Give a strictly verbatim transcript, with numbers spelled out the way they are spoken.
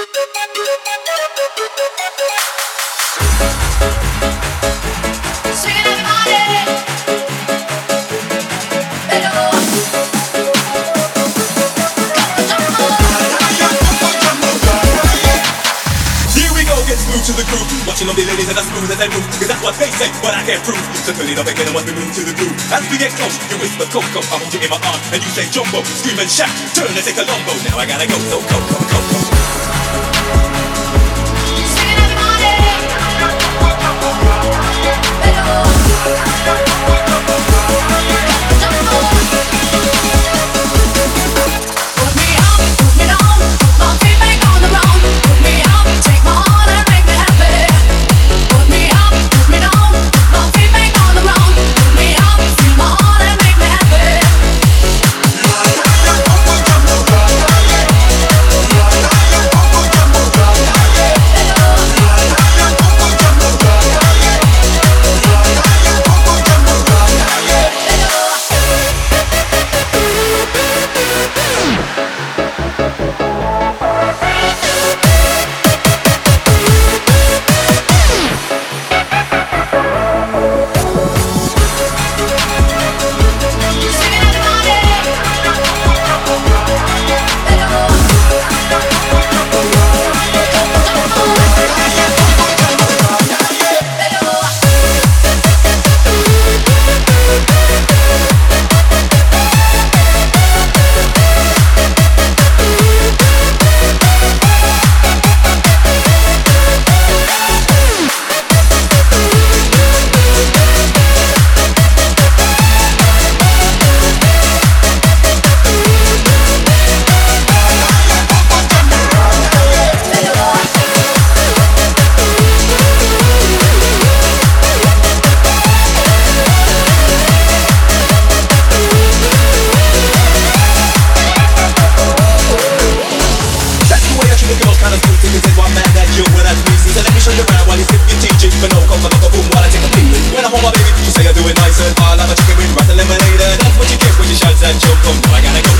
To the groove, watching all the ladies and as smooth as they move, cause that's what they say, but I can't prove. So turn it up again and watch me move to the groove. As we get close, you whisper Coco, I hold you in my arms, and you say Jumbo, scream and shout, turn and say Colombo. Now I gotta go, so go, go, go, go. When I hold my baby, you say I do it nice and hard. I'm a chicken with rat and lemonade. That's what you get when you shout and choke. Oh, no, I gotta go.